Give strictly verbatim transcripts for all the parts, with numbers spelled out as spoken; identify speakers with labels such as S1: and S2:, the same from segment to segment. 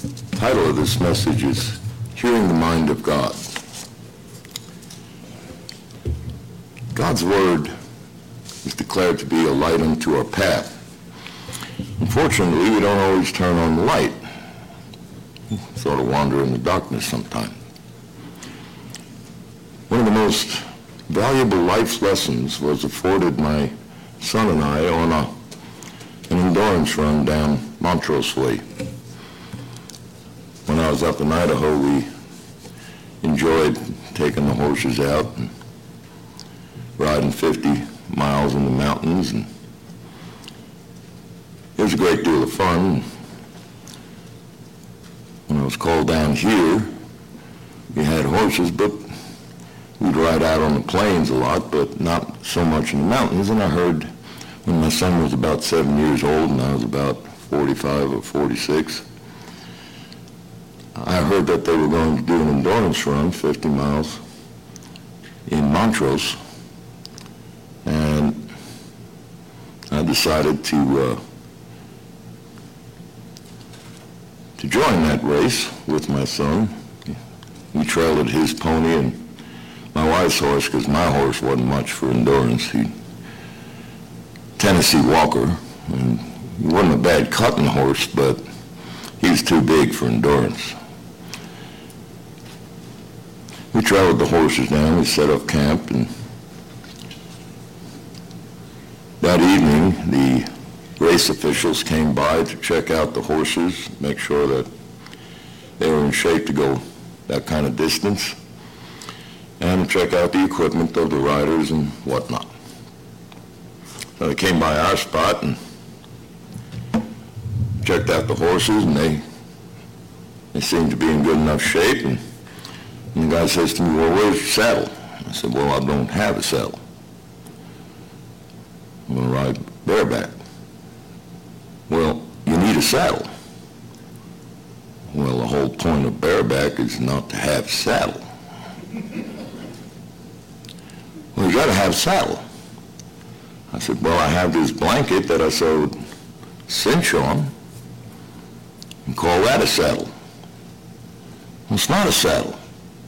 S1: The title of this message is Hearing the Mind of God. God's Word is declared to be a light unto our path. Unfortunately, we don't always turn on the light. We sort of wander in the darkness sometimes. One of the most valuable life lessons was afforded my son and I on a, an endurance run down Montrose Way. When I was up in Idaho, we enjoyed taking the horses out and riding fifty miles in the mountains, and it was a great deal of fun. When I was called down here, we had horses, but we'd ride out on the plains a lot, but not so much in the mountains. And I heard when my son was about seven years old and I was about forty-five or forty-six, I heard that they were going to do an endurance run, fifty miles, in Montrose. And I decided to uh, to join that race with my son. We trailed his pony and my wife's horse, because my horse wasn't much for endurance. He Tennessee Walker, and he wasn't a bad cutting horse, but he was too big for endurance. We traveled the horses down, we set up camp, and that evening the race officials came by to check out the horses, make sure that they were in shape to go that kind of distance, and check out the equipment of the riders and whatnot. So they came by our spot and checked out the horses, and they they seemed to be in good enough shape. And, and the guy says to me, "Well, where's your saddle?" I said, "Well, I don't have a saddle. I'm going to ride bareback." "Well, you need a saddle." "Well, the whole point of bareback is not to have a saddle." "Well, you got to have a saddle." I said, "Well, I have this blanket that I sewed cinch on, and call that a saddle." "Well, it's not a saddle."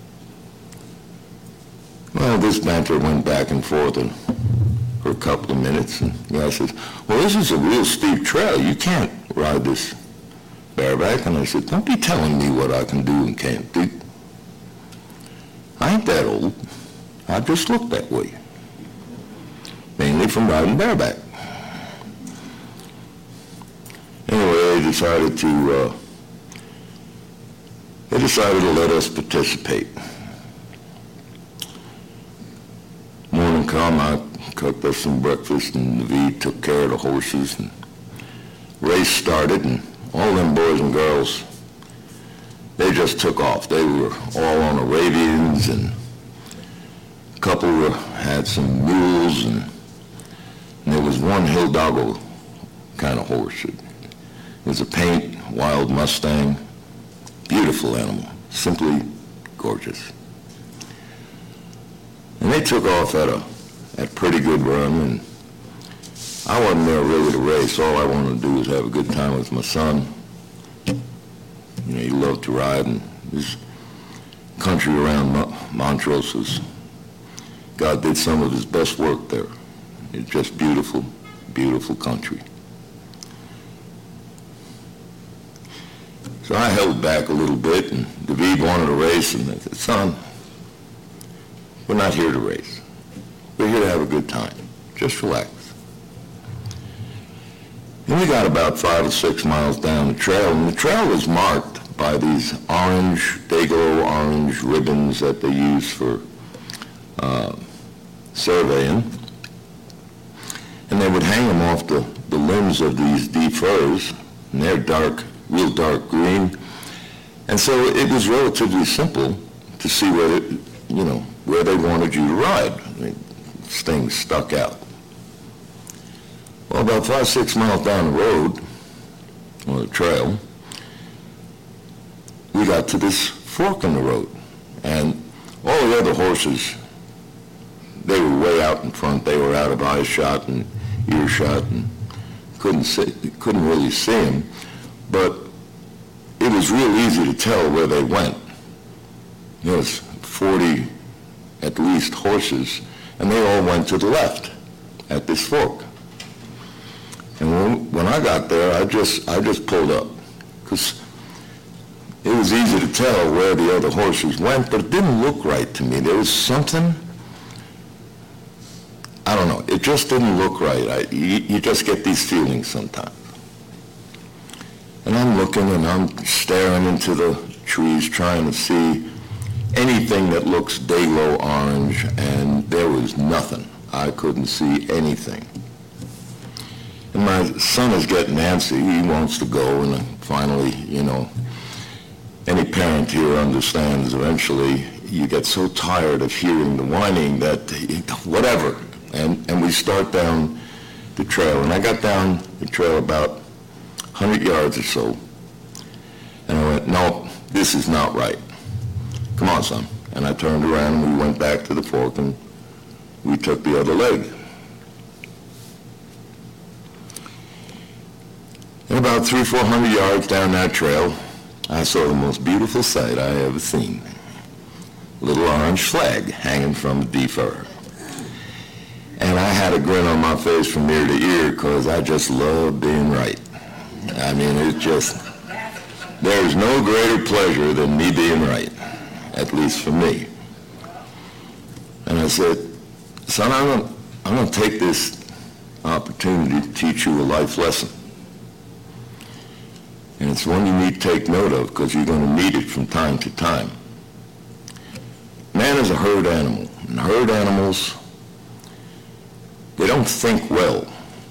S1: Well, this banter went back and forth and, for a couple of minutes, and the guy says, "Well, this is a real steep trail. You can't ride this bareback." And I said, "Don't be telling me what I can do and can't do. I ain't that old. I just look that way, mainly from riding bareback." Anyway, they decided to uh, they decided to let us participate. Morning come, I cooked us some breakfast, and Naveed took care of the horses, and race started, and all them boys and girls, they just took off. They were all on Arabians, and a couple were, had some mules, and, and there was one Hildoggo kind of horse. It, it was a paint wild Mustang, beautiful animal, simply gorgeous. And they took off at a at pretty good run, and I wasn't there really to race. All I wanted to do was have a good time with my son. You know, he loved to ride, and this country around Montrose was, God did some of his best work there. It's just beautiful, beautiful country. So I held back a little bit, and David wanted to race, and I said, "Son, we're not here to race. We're here to have a good time. Just relax." And we got about five or six miles down the trail, and the trail was marked by these orange, day-glow orange ribbons that they use for uh, surveying. And they would hang them off the, the limbs of these deep firs, and they're dark, real dark green. And so it was relatively simple to see where, it, you know, where they wanted you to ride. I mean, this thing stuck out. Well, about five, six miles down the road, or the trail, we got to this fork in the road. And all the other horses, they were way out in front. They were out of eye shot and ear shot, and couldn't see, couldn't really see them. But it it was real easy to tell where they went. There was forty, at least, horses, and they all went to the left at this fork. And when, when I got there, I just, I just pulled up, because it was easy to tell where the other horses went, but it didn't look right to me. There was something, I don't know, it just didn't look right. I, you, you just get these feelings sometimes. And I'm looking and I'm staring into the trees trying to see anything that looks day-glow orange, and there was nothing. I couldn't see anything. And my son is getting antsy. He wants to go, and finally, you know, any parent here understands eventually you get so tired of hearing the whining that whatever, and, and we start down the trail. And I got down the trail about one hundred yards or so, and I went, no, this is not right. Come on, son. And I turned around and we went back to the fork and we took the other leg. And about three, four hundred yards down that trail, I saw the most beautiful sight I ever seen. A little orange flag hanging from the D-fur. And I had a grin on my face from ear to ear because I just love being right. I mean, it's just, there's no greater pleasure than me being right, at least for me. And I said, son, I'm going I'm going to take this opportunity to teach you a life lesson. And it's one you need to take note of because you're going to need it from time to time. Man is a herd animal, and herd animals, they don't think well.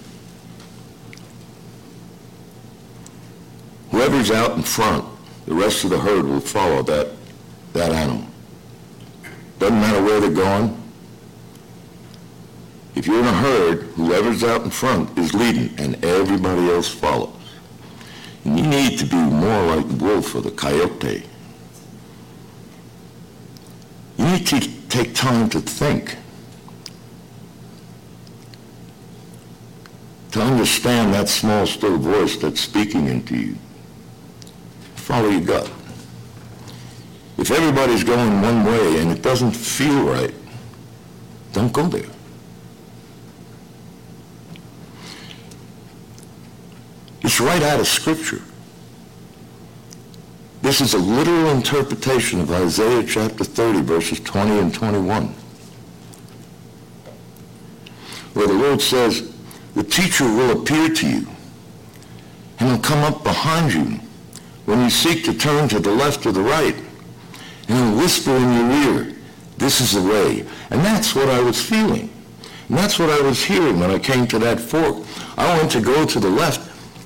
S1: Whoever's out in front, the rest of the herd will follow that, that animal. Doesn't matter where they're going. If you're in a herd, whoever's out in front is leading, and everybody else follows. And you need to be more like the wolf or the coyote. You need to take time to think, to understand that small, still voice that's speaking into you. Follow your gut. If everybody's going one way and it doesn't feel right, don't go there. It's right out of Scripture. This is a literal interpretation of Isaiah chapter thirty, verses twenty and twenty-one, where the Lord says, the teacher will appear to you, and he'll come up behind you when you seek to turn to the left or the right, and he'll whisper in your ear, this is the way. And that's what I was feeling. And that's what I was hearing when I came to that fork. I went to go to the left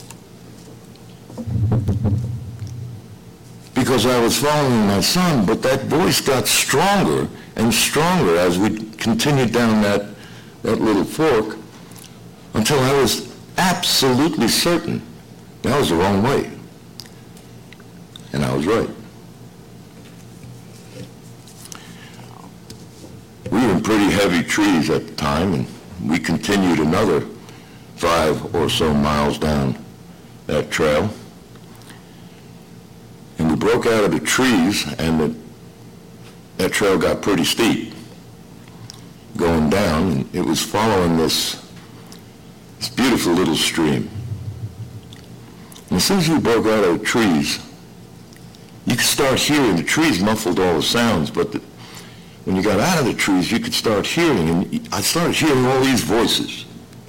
S1: because I was following my son, but that voice got stronger and stronger as we continued down that, that little fork until I was absolutely certain that was the wrong way. And I was right. We were in pretty heavy trees at the time, and we continued another five or so miles down that trail. And we broke out of the trees, and the, that trail got pretty steep going down, and it was following this, this beautiful little stream. And as soon as we broke out of the trees, you could start hearing, the trees muffled all the sounds, but the, when you got out of the trees, you could start hearing, and I started hearing all these voices.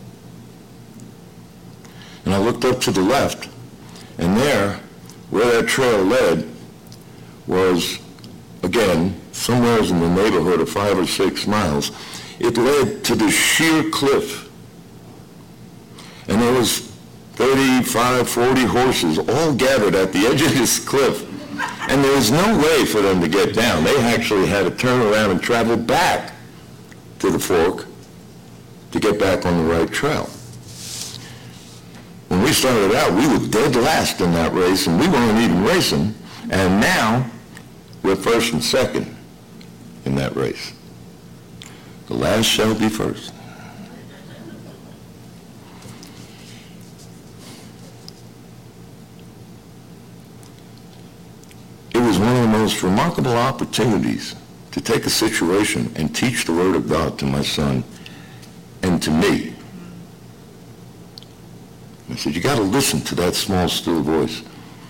S1: And I looked up to the left, and there, where that trail led, was, again, somewhere in the neighborhood of five or six miles. It led to the sheer cliff. And there was thirty-five, forty horses all gathered at the edge of this cliff. And there was no way for them to get down. They actually had to turn around and travel back to the fork to get back on the right trail. When we started out, we were dead last in that race, and we weren't even racing. And now, we're first and second in that race. The last shall be first. most remarkable opportunities to take a situation and teach the Word of God to my son and to me. I said, you got to listen to that small, still voice.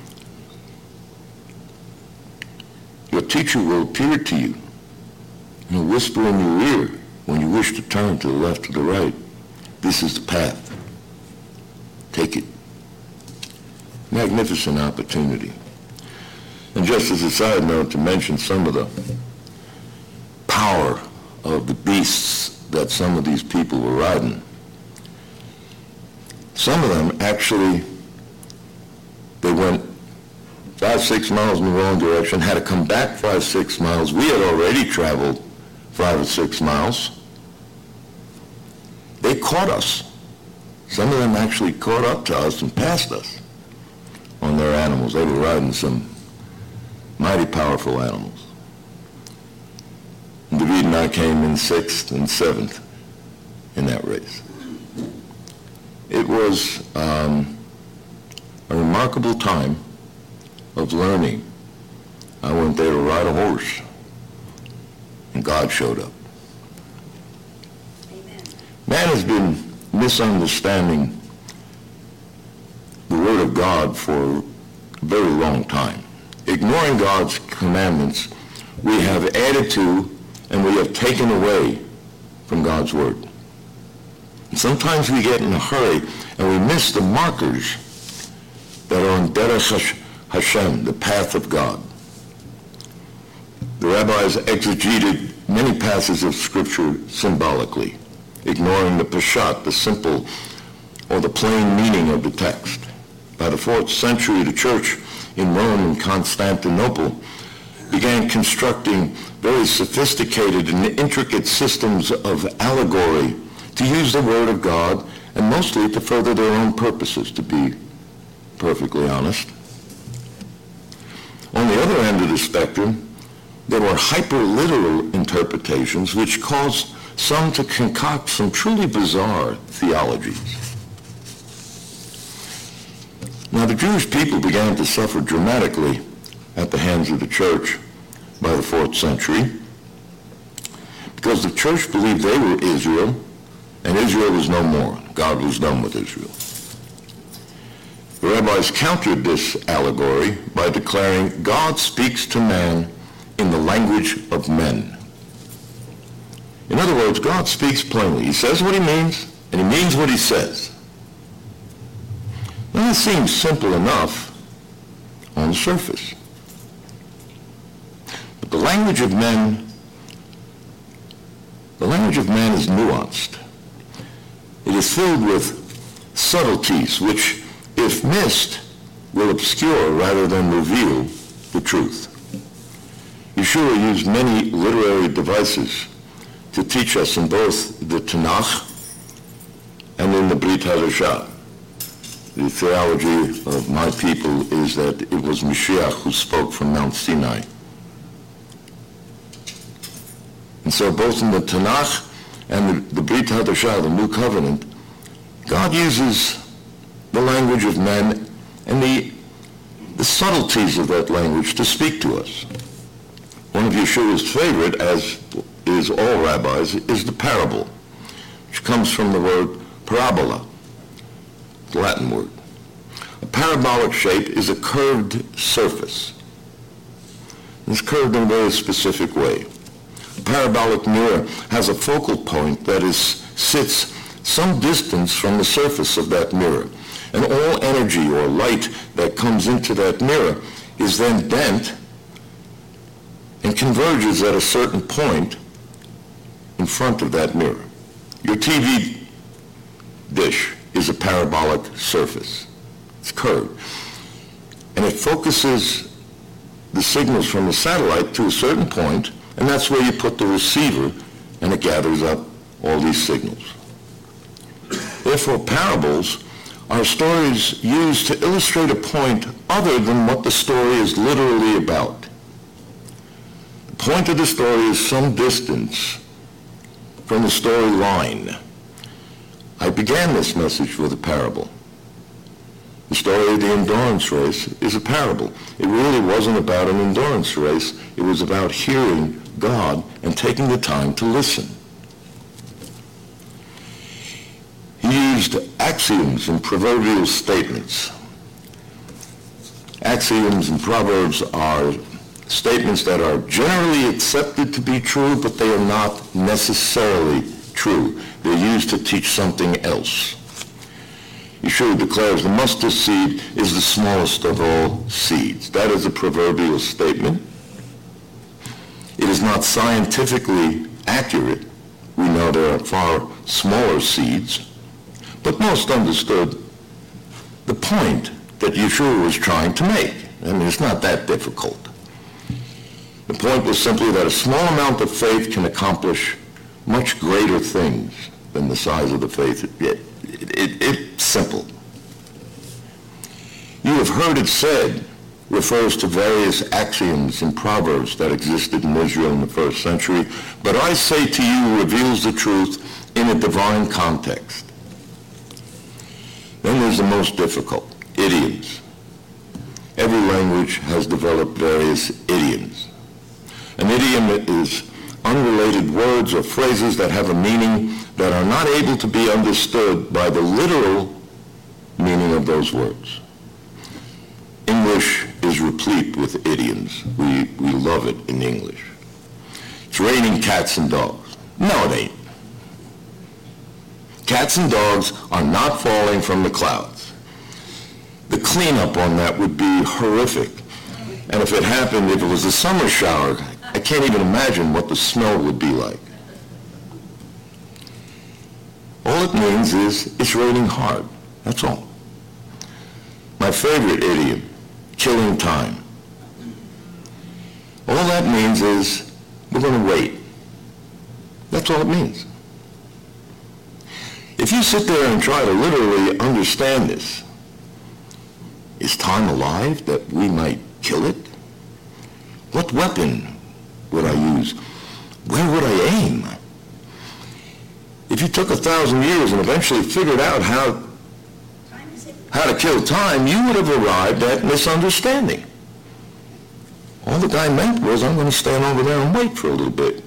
S1: Your teacher will appear to you and will whisper in your ear when you wish to turn to the left or the right. This is the path. Take it. Magnificent opportunity. And just as a side note, to mention some of the power of the beasts that some of these people were riding. Some of them actually, they went five, six miles in the wrong direction, had to come back five, six miles. We had already traveled five or six miles. They caught us. Some of them actually caught up to us and passed us on their animals. They were riding some mighty powerful animals. And David and I came in sixth and seventh in that race. It was um, a remarkable time of learning. I went there to ride a horse, and God showed up. Amen. Man has been misunderstanding the Word of God for a very long time. Ignoring God's commandments, we have added to and we have taken away from God's Word. And sometimes we get in a hurry and we miss the markers that are on Derech Hashem, the path of God. The rabbis exegeted many passages of Scripture symbolically, ignoring the Peshat, the simple or the plain meaning of the text. By the fourth century, the church in Rome and Constantinople began constructing very sophisticated and intricate systems of allegory to use the Word of God and mostly to further their own purposes, to be perfectly honest. On the other end of the spectrum, there were hyper-literal interpretations which caused some to concoct some truly bizarre theologies. Now, the Jewish people began to suffer dramatically at the hands of the church by the fourth century because the church believed they were Israel and Israel was no more. God was done with Israel. The rabbis countered this allegory by declaring God speaks to man in the language of men. In other words, God speaks plainly. He says what he means, and he means what he says. Now, that seems simple enough on the surface. But the language of men, the language of man is nuanced. It is filled with subtleties which, if missed, will obscure rather than reveal the truth. Yeshua used many literary devices to teach us in both the Tanakh and in the Brit Hadashah. The theology of my people is that it was Mashiach who spoke from Mount Sinai. And so both in the Tanakh and the, the Brit Hadashah, the New Covenant, God uses the language of men and the, the subtleties of that language to speak to us. One of Yeshua's favorite, as is all rabbis, is the parable, which comes from the word parabola, the Latin word. A parabolic shape is a curved surface. It's curved in a very specific way. A parabolic mirror has a focal point that is sits some distance from the surface of that mirror. And all energy or light that comes into that mirror is then bent and converges at a certain point in front of that mirror. Your T V dish is a parabolic surface. It's curved. And it focuses the signals from the satellite to a certain point, and that's where you put the receiver, and it gathers up all these signals. Therefore, parables are stories used to illustrate a point other than what the story is literally about. The point of the story is some distance from the storyline. I began this message with a parable. The story of the endurance race is a parable. It really wasn't about an endurance race. It was about hearing God and taking the time to listen. He used axioms and proverbial statements. Axioms and proverbs are statements that are generally accepted to be true, but they are not necessarily true. They're used to teach something else. Yeshua declares the mustard seed is the smallest of all seeds. That is a proverbial statement. It is not scientifically accurate. We know there are far smaller seeds, but most understood the point that Yeshua was trying to make. I mean, it's not that difficult. The point was simply that a small amount of faith can accomplish much greater things than the size of the faith. It, it, it, it's simple. You have heard it said refers to various axioms and proverbs that existed in Israel in the first century, but I say to you reveals the truth in a divine context. Then there's the most difficult, idioms. Every language has developed various idioms. An idiom is unrelated words or phrases that have a meaning that are not able to be understood by the literal meaning of those words. English is replete with idioms. We, we love it in English. It's raining cats and dogs. No, it ain't. Cats and dogs are not falling from the clouds. The cleanup on that would be horrific. And if it happened, if it was a summer shower, I can't even imagine what the smell would be like. All it means is it's raining hard. That's all. My favorite idiom, killing time. All that means is we're going to wait. That's all it means. If you sit there and try to literally understand this, is time alive that we might kill it? What weapon would I use? Where would I aim? If you took a thousand years and eventually figured out how, how to kill time, you would have arrived at misunderstanding. All the guy meant was, I'm going to stand over there and wait for a little bit.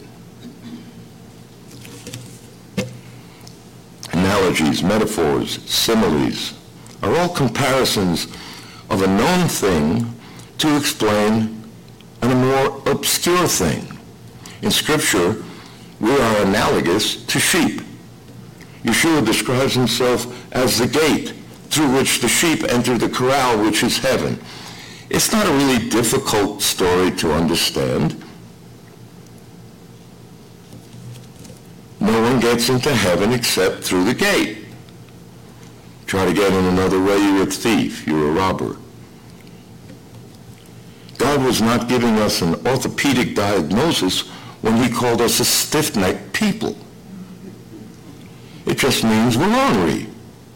S1: Analogies, metaphors, similes are all comparisons of a known thing to explain a more obscure thing. In Scripture, we are analogous to sheep. Yeshua describes himself as the gate through which the sheep enter the corral, which is heaven. It's not a really difficult story to understand. No one gets into heaven except through the gate. Try to get in another way, you're a thief, you're a robber. God was not giving us an orthopedic diagnosis when he called us a stiff-necked people. It just means we're ornery.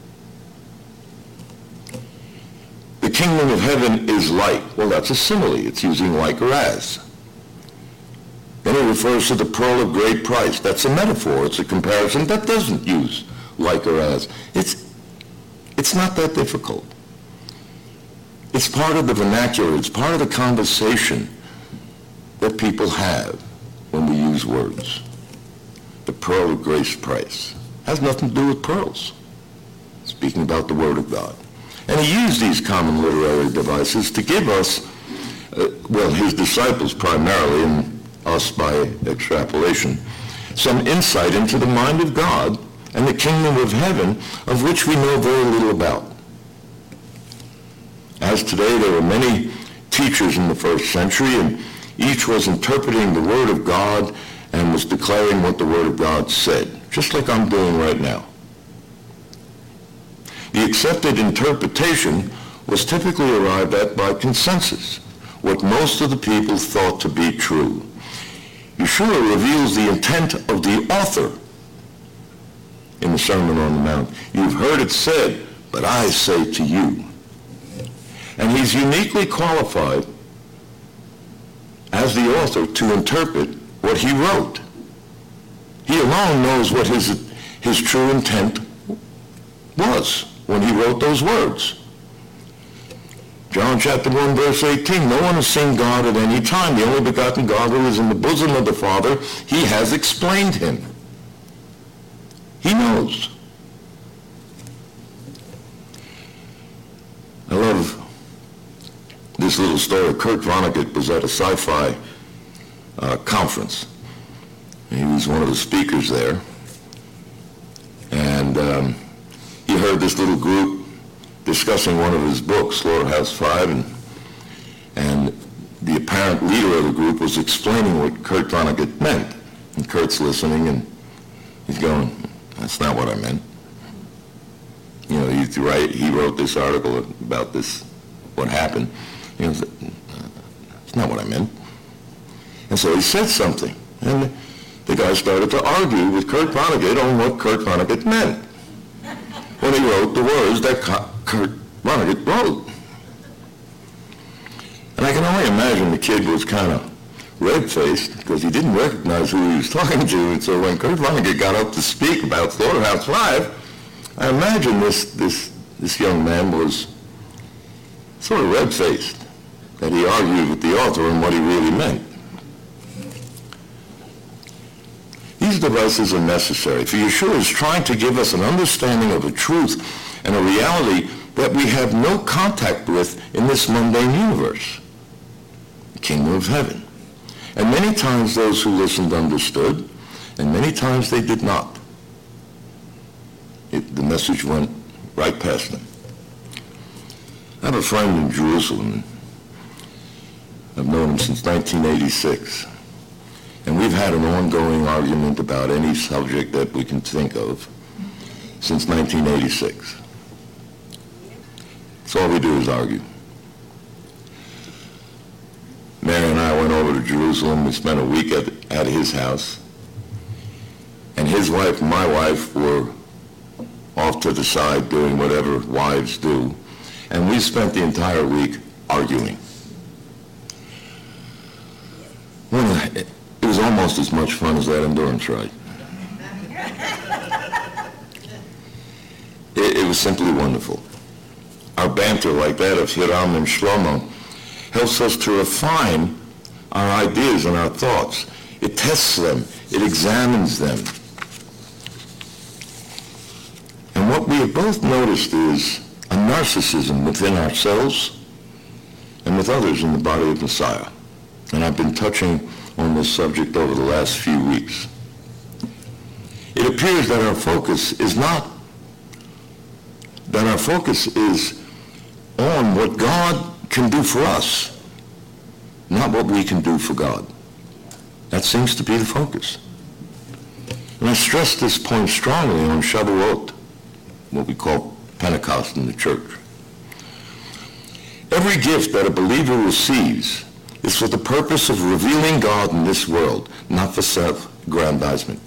S1: The kingdom of heaven is like. Well, that's a simile. It's using like or as. Then it refers to the pearl of great price. That's a metaphor. It's a comparison that doesn't use like or as. It's, it's not that difficult. It's part of the vernacular. It's part of the conversation that people have when we use words. The pearl of great price has nothing to do with pearls. Speaking about the Word of God. And he used these common literary devices to give us, uh, well, his disciples primarily, and us by extrapolation, some insight into the mind of God and the kingdom of heaven, of which we know very little about. As today, there were many teachers in the first century, and each was interpreting the Word of God and was declaring what the Word of God said, just like I'm doing right now. The accepted interpretation was typically arrived at by consensus, what most of the people thought to be true. Yeshua reveals the intent of the author in the Sermon on the Mount. You've heard it said, but I say to you. And he's uniquely qualified as the author to interpret what he wrote. He alone knows what his, his true intent was when he wrote those words. John chapter one, verse eighteen, no one has seen God at any time. The only begotten God who is in the bosom of the Father, he has explained him. He knows. I love this little story. Kurt Vonnegut was at a sci-fi uh, conference. He was one of the speakers there. And um, he heard this little group discussing one of his books, Slaughterhouse Five, and, and the apparent leader of the group was explaining what Kurt Vonnegut meant. And Kurt's listening, and he's going, that's not what I meant. You know, he's right, he wrote this article about this, what happened. He goes, that's not what I meant. And so he said something, and the guy started to argue with Kurt Vonnegut on what Kurt Vonnegut meant when he wrote the words that Kurt Vonnegut wrote. And I can only imagine the kid was kind of red-faced because he didn't recognize who he was talking to. And so when Kurt Vonnegut got up to speak about Slaughterhouse Five, I imagine this, this, this young man was sort of red-faced, that he argued with the author on what he really meant. These devices are necessary, for Yeshua is trying to give us an understanding of a truth and a reality that we have no contact with in this mundane universe, the kingdom of heaven. And many times those who listened understood, and many times they did not. It, the message went right past them. I have a friend in Jerusalem. I've known him since nineteen eighty-six. And we've had an ongoing argument about any subject that we can think of since nineteen eighty-six. That's all we do is argue. Mary and I went over to Jerusalem. We spent a week at, at his house. And his wife and my wife were off to the side doing whatever wives do. And we spent the entire week arguing. Well, it was almost as much fun as that endurance ride. It, it was simply wonderful. Our banter, like that of Hiram and Shlomo, helps us to refine our ideas and our thoughts. It tests them. It examines them. And what we have both noticed is a narcissism within ourselves and with others in the body of Messiah. And I've been touching on this subject over the last few weeks. It appears that our focus is not, that our focus is on what God can do for us, not what we can do for God. That seems to be the focus. And I stress this point strongly on Shavuot, what we call Pentecost in the church. Every gift that a believer receives is for the purpose of revealing God in this world, not for self-aggrandizement.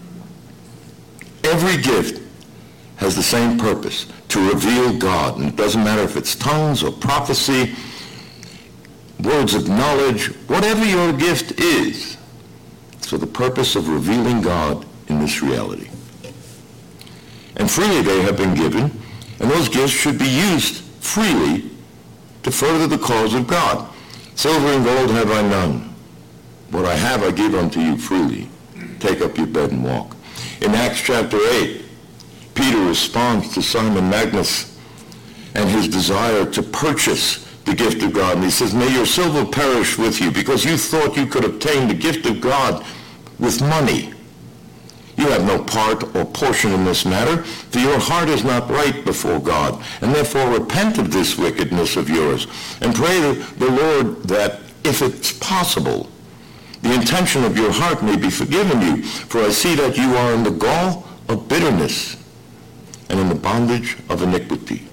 S1: Every gift has the same purpose, to reveal God. And it doesn't matter if it's tongues or prophecy, words of knowledge, whatever your gift is, it's for the purpose of revealing God in this reality. And freely they have been given, and those gifts should be used freely to further the cause of God. Silver and gold have I none. What I have I give unto you freely. Take up your bed and walk. In Acts chapter eight, Peter responds to Simon Magus and his desire to purchase the gift of God. And he says, may your silver perish with you, because you thought you could obtain the gift of God with money. You have no part or portion in this matter, for your heart is not right before God. And therefore repent of this wickedness of yours, and pray the Lord that, if it's possible, the intention of your heart may be forgiven you. For I see that you are in the gall of bitterness and in the bondage of iniquity.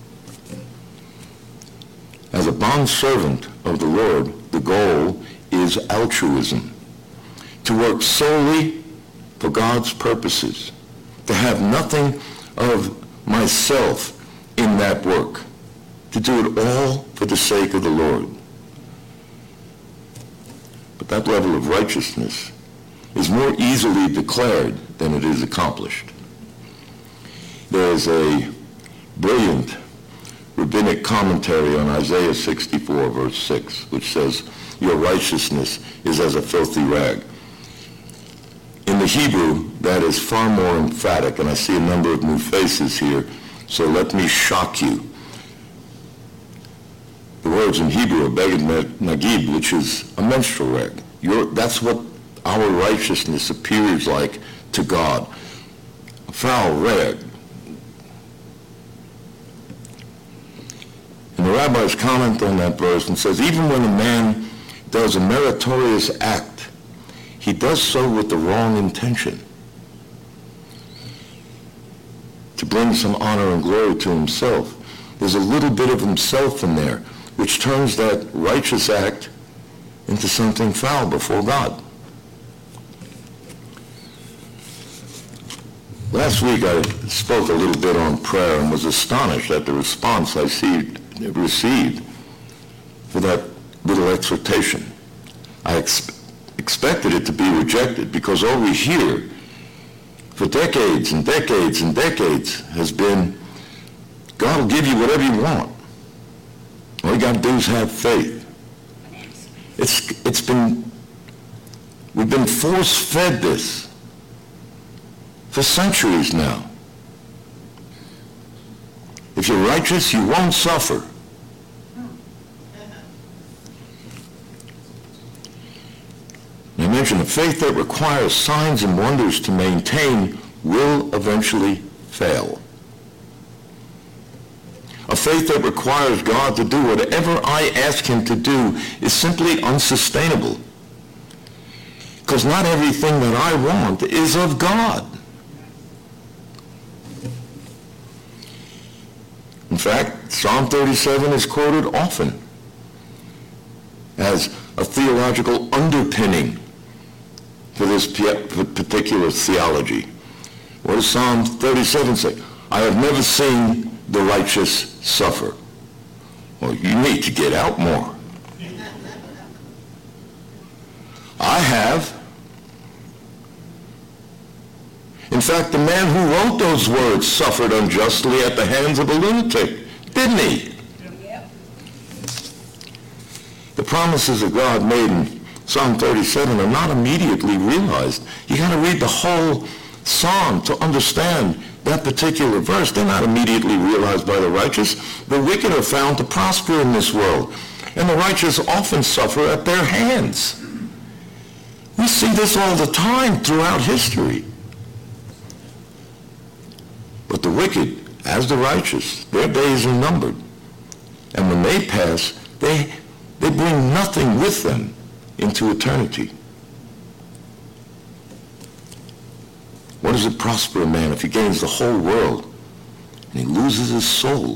S1: As a bondservant of the Lord, the goal is altruism, to work solely for God's purposes, to have nothing of myself in that work, to do it all for the sake of the Lord. But that level of righteousness is more easily declared than it is accomplished. There's a brilliant rabbinic commentary on Isaiah sixty-four, verse six, which says, "Your righteousness is as a filthy rag." In the Hebrew, that is far more emphatic, and I see a number of new faces here, so let me shock you. The words in Hebrew are beged nagid, which is a menstrual rag. Your, that's what our righteousness appears like to God. A foul rag. And the rabbis comment on that verse and says, even when a man does a meritorious act, he does so with the wrong intention, to bring some honor and glory to himself. There's a little bit of himself in there, which turns that righteous act into something foul before God. Last week I spoke a little bit on prayer and was astonished at the response I see, received for that little exhortation. I ex- expected it to be rejected because all we hear for decades and decades and decades has been, God will give you whatever you want. All you got to do is have faith. It's, it's been, we've been force-fed this for centuries now. If you're righteous, you won't suffer. I mentioned a faith that requires signs and wonders to maintain will eventually fail. A faith that requires God to do whatever I ask him to do is simply unsustainable. Because not everything that I want is of God. In fact, Psalm thirty-seven is quoted often as a theological underpinning for this particular theology. What does Psalm thirty-seven say? I have never seen the righteous suffer. Well, you need to get out more. I have. In fact, the man who wrote those words suffered unjustly at the hands of a lunatic, didn't he? Yep. The promises of God made in Psalm thirty-seven are not immediately realized. You got to read the whole psalm to understand that particular verse. They're not immediately realized by the righteous. The wicked are found to prosper in this world, and the righteous often suffer at their hands. We see this all the time throughout history. But the wicked, as the righteous, their days are numbered. And when they pass, they, they bring nothing with them into eternity. What does it prosper a man if he gains the whole world and he loses his soul?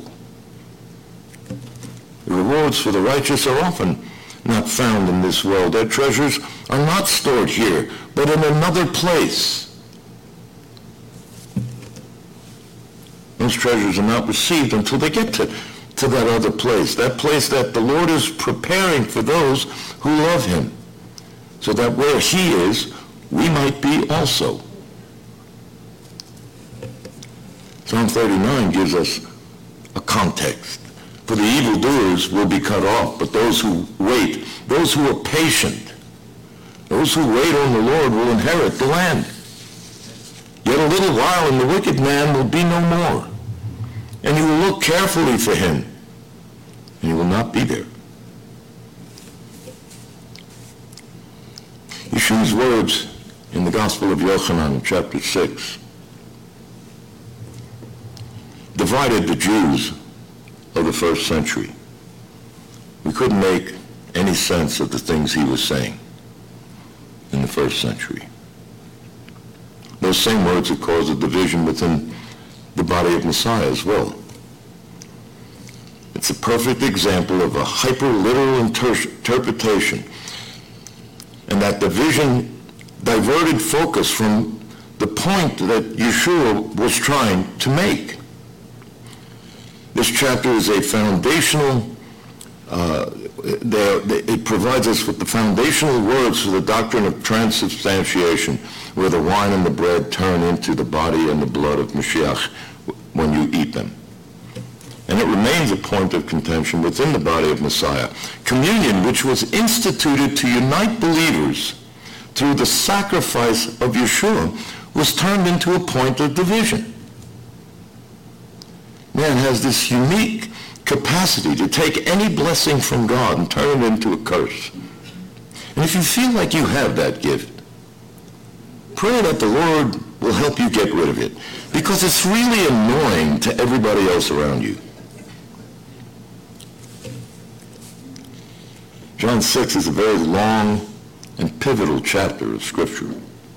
S1: The rewards for the righteous are often not found in this world. Their treasures are not stored here, but in another place. Those treasures are not received until they get to, to that other place, that place that the Lord is preparing for those who love him, so that where he is, we might be also. Psalm thirty-nine gives us a context. For the evildoers will be cut off, but those who wait, those who are patient, those who wait on the Lord will inherit the land. Yet a little while, and the wicked man will be no more. And you will look carefully for him, and he will not be there. Yeshua's words in the Gospel of Yochanan, chapter six, divided the Jews of the first century. We couldn't make any sense of the things he was saying in the first century. Those same words have caused a division within the body of Messiah as well. It's a perfect example of a hyper-literal inter- interpretation. And that division diverted focus from the point that Yeshua was trying to make. This chapter is a foundational, uh, they, they, it provides us with the foundational words for the doctrine of transubstantiation, where the wine and the bread turn into the body and the blood of Mashiach when you eat them. and it remains a point of contention within the body of Messiah. Communion, which was instituted to unite believers through the sacrifice of Yeshua, was turned into a point of division. Man has this unique capacity to take any blessing from God and turn it into a curse. And if you feel like you have that gift, pray that the Lord will help you get rid of it, because it's really annoying to everybody else around you. John six is a very long and pivotal chapter of Scripture.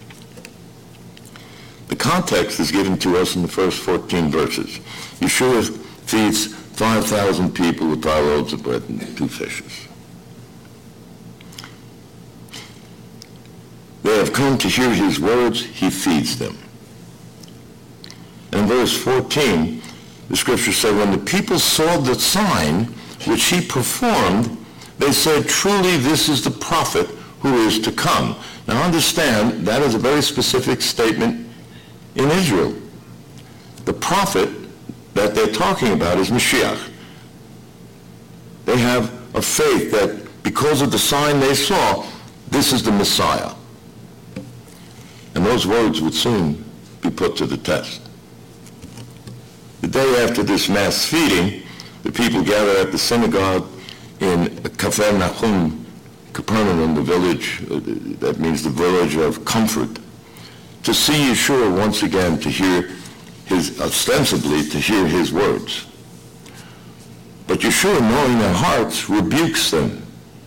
S1: The context is given to us in the first fourteen verses. Yeshua feeds five thousand people with five loaves of bread and two fishes. They have come to hear his words, he feeds them. In verse fourteen, the Scripture said, when the people saw the sign which he performed, they said, truly this is the prophet who is to come. Now understand, that is a very specific statement in Israel. The prophet that they're talking about is Mashiach. They have a faith that because of the sign they saw, this is the Messiah. And those words would soon be put to the test. The day after this mass feeding, the people gathered at the synagogue in Capernaum, Capernaum, the village, uh, that means the village of comfort, to see Yeshua once again, to hear his, ostensibly to hear his words. But Yeshua, knowing their hearts, rebukes them.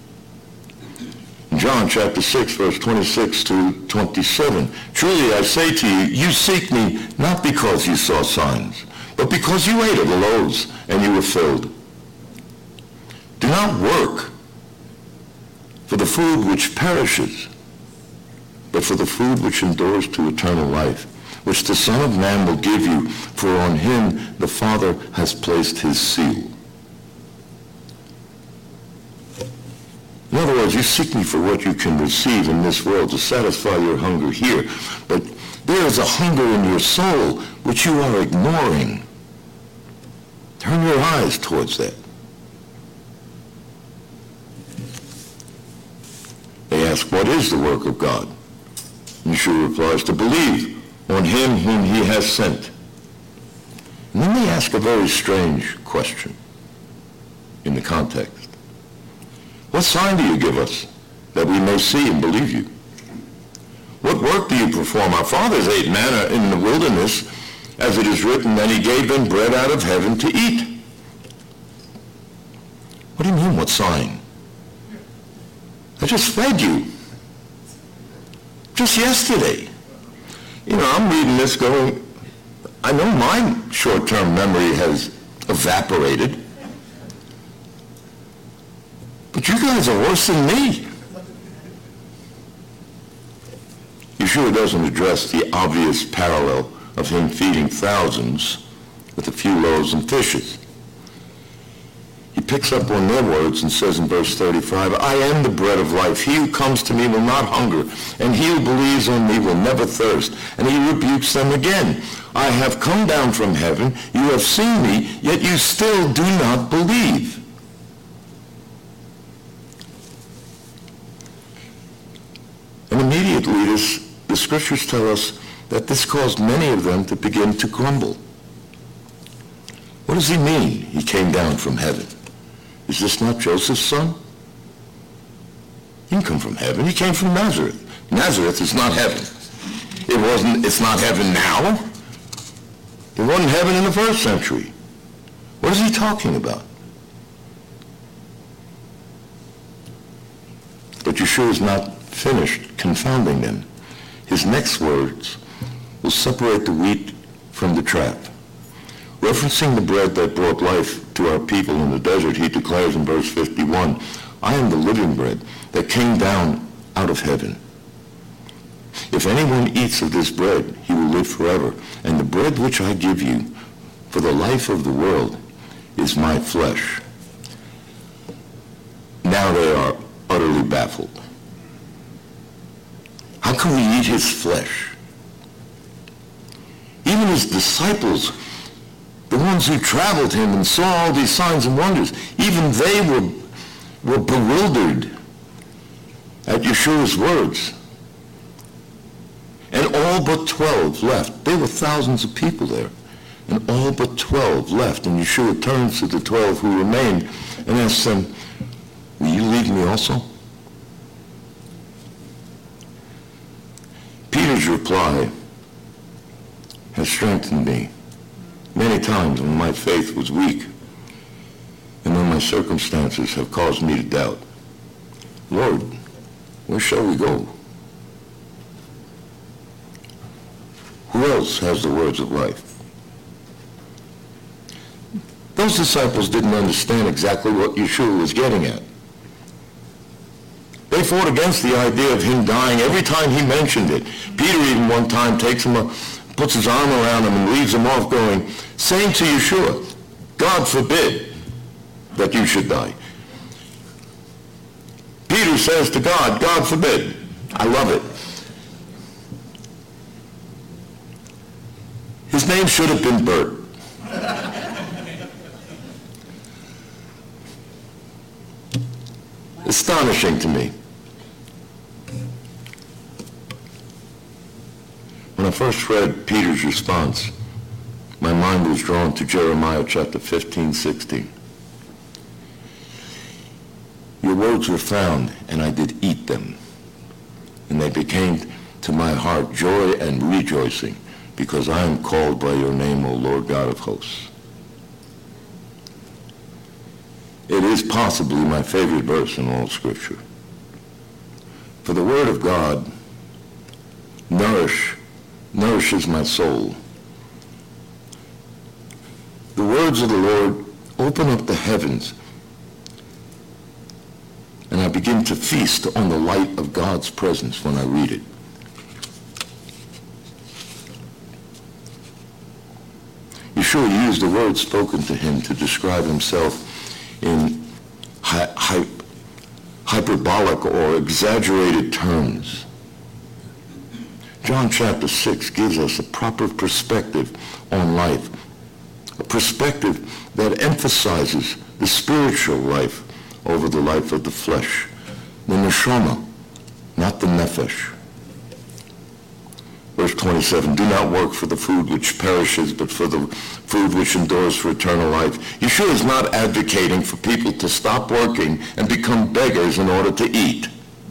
S1: In John chapter six, verse twenty-six to twenty-seven, truly I say to you, you seek me not because you saw signs, but because you ate of the loaves and you were filled. Do not work for the food which perishes, but for the food which endures to eternal life, which the Son of Man will give you, for on him the Father has placed his seal. In other words, you seek me for what you can receive in this world to satisfy your hunger here, but there is a hunger in your soul which you are ignoring. Turn your eyes towards that. They ask, what is the work of God? Yeshua replies, to believe on him whom he has sent. And then they ask a very strange question in the context. What sign do you give us that we may see and believe you? What work do you perform? Our fathers ate manna in the wilderness, as it is written, that he gave them bread out of heaven to eat. What do you mean, what sign? I just fed you. Just yesterday. You know, I'm reading this going, I know my short-term memory has evaporated. But you guys are worse than me. Yeshua doesn't address the obvious parallel of him feeding thousands with a few loaves and fishes. He picks up on their words and says in verse thirty-five, I am the bread of life. He who comes to me will not hunger, and he who believes on me will never thirst. And he rebukes them again. I have come down from heaven. You have seen me, yet you still do not believe. And immediately this, the scriptures tell us that this caused many of them to begin to grumble. What does he mean, he came down from heaven? Is this not Joseph's son? He didn't come from heaven. He came from Nazareth. Nazareth is not heaven. It wasn't, it's not heaven now. It wasn't heaven in the first century. What is he talking about? But Yeshua is not finished confounding them. His next words will separate the wheat from the chaff. Referencing the bread that brought life to our people in the desert, he declares in verse fifty-one, I am the living bread that came down out of heaven. If anyone eats of this bread, he will live forever. And the bread which I give you for the life of the world is my flesh. Now they are utterly baffled. How can we eat his flesh? Even his disciples, the ones who traveled him and saw all these signs and wonders, even they were, were bewildered at Yeshua's words. And all but twelve left. There were thousands of people there. And all but twelve left. And Yeshua turns to the twelve who remained and asks them, will you leave me also? Peter's reply has strengthened me many times when my faith was weak and when my circumstances have caused me to doubt. Lord, where shall we go? Who else has the words of life? Those disciples didn't understand exactly what Yeshua was getting at. They fought against the idea of him dying every time he mentioned it. Peter even one time takes him, a, puts his arm around him and leads him off going, saying to Yeshua, God forbid that you should die. Peter says to God, God forbid. I love it. His name should have been Bert. Astonishing to me. When I first read Peter's response, my mind was drawn to Jeremiah chapter fifteen, sixteen. Your words were found, and I did eat them, and they became to my heart joy and rejoicing, because I am called by your name, O Lord God of hosts. It is possibly my favorite verse in all Scripture. For the Word of God nourish, nourishes my soul. The words of the Lord open up the heavens, and I begin to feast on the light of God's presence when I read it. Yeshua used the words spoken to him to describe himself in hy- hy- hyperbolic or exaggerated terms. John chapter six gives us a proper perspective on life, a perspective that emphasizes the spiritual life over the life of the flesh, the neshama, not the nephesh. Verse twenty-seven, do not work for the food which perishes, but for the food which endures for eternal life. Yeshua is not advocating for people to stop working and become beggars in order to eat.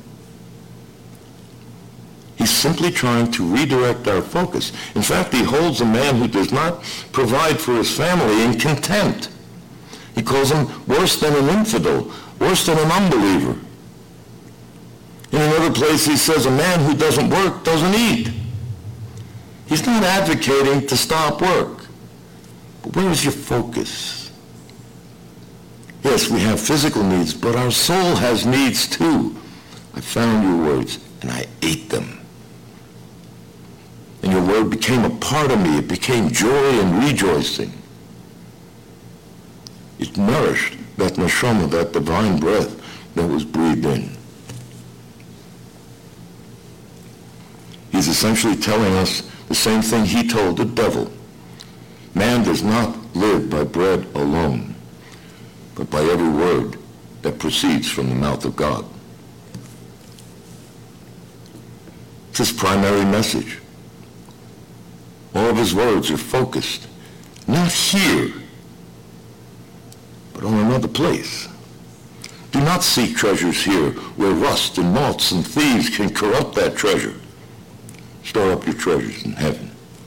S1: He's simply trying to redirect our focus. In fact, he holds a man who does not provide for his family in contempt. He calls him worse than an infidel, worse than an unbeliever. In another place, he says a man who doesn't work doesn't eat. He's not advocating to stop work. But where is your focus? Yes, we have physical needs, but our soul has needs too. I found your words, and I ate them. And your word became a part of me. It became joy and rejoicing. It nourished that neshama, that divine breath that was breathed in. He's essentially telling us the same thing he told the devil. Man does not live by bread alone, but by every word that proceeds from the mouth of God. It's his primary message. All of his words are focused, not here, but on another place. Do not seek treasures here where rust and moths and thieves can corrupt that treasure. Store up your treasures in heaven.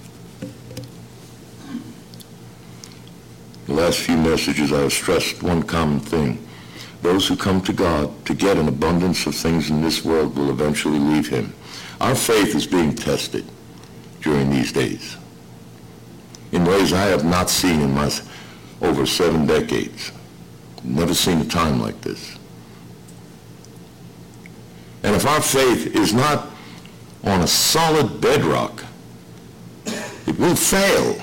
S1: The last few messages I have stressed one common thing. Those who come to God to get an abundance of things in this world will eventually leave him. Our faith is being tested during these days in ways I have not seen in my over seven decades. Never seen a time like this. And if our faith is not on a solid bedrock, it will fail.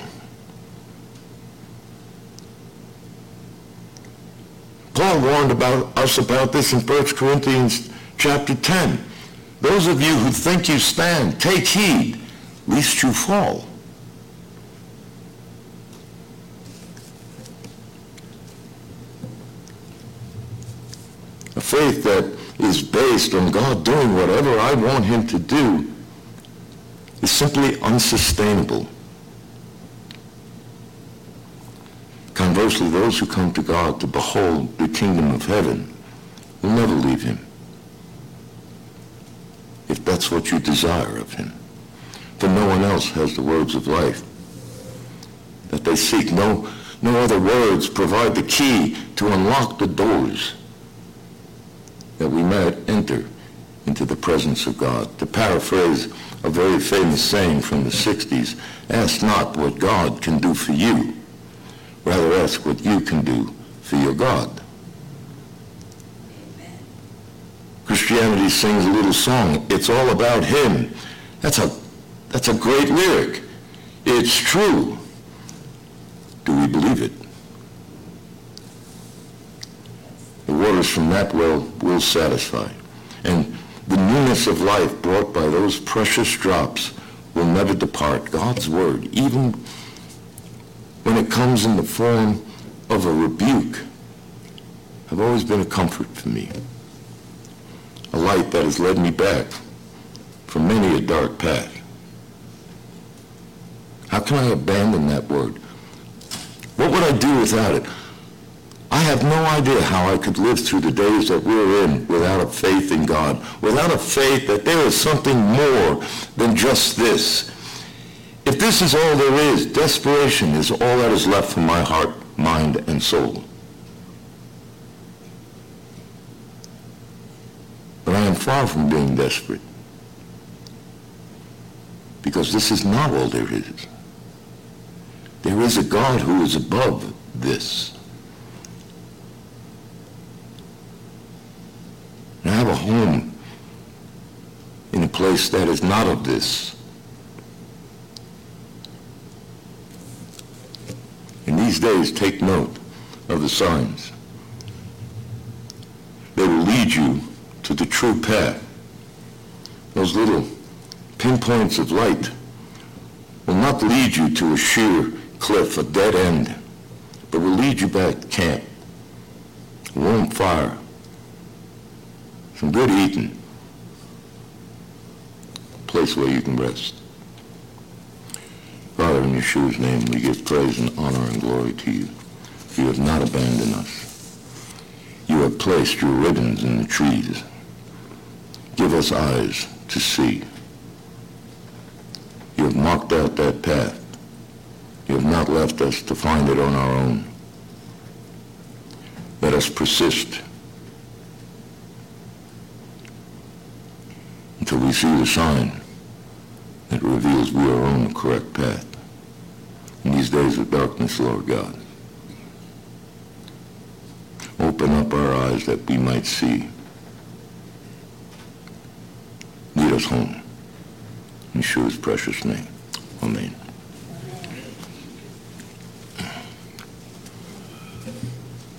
S1: Paul warned about us about this in First Corinthians chapter ten. Those of you who think you stand, take heed, lest you fall. faith that is based on God doing whatever I want him to do is simply unsustainable. Conversely, those who come to God to behold the kingdom of heaven will never leave him, if that's what you desire of him. For no one else has the words of life that they seek. No, no other words provide the key to unlock the doors that we might enter into the presence of God. To paraphrase a very famous saying from the sixties, ask not what God can do for you, rather ask what you can do for your God. Amen. Christianity sings a little song, it's all about him. That's a, that's a great lyric. It's true. Do we believe it? The waters from that well will satisfy. And the newness of life brought by those precious drops will never depart. God's word, even when it comes in the form of a rebuke, have always been a comfort for me. A light that has led me back from many a dark path. How can I abandon that word? What would I do without it? I have no idea how I could live through the days that we're in without a faith in God, without a faith that there is something more than just this. If this is all there is, desperation is all that is left from my heart, mind, and soul. But I am far from being desperate, because this is not all there is. There is a God who is above this. And I have a home in a place that is not of this. In these days, take note of the signs. They will lead you to the true path. Those little pinpoints of light will not lead you to a sheer cliff, a dead end, but will lead you back to camp, a warm fire, some good eating, a place where you can rest. Father, in Yeshua's name, we give praise and honor and glory to you. You have not abandoned us. You have placed your ribbons in the trees. Give us eyes to see. You have marked out that path. You have not left us to find it on our own. Let us persist until we see the sign that reveals we are on the correct path. In these days of darkness, Lord God, open up our eyes that we might see. Lead us home. In Yeshua's precious name. Amen.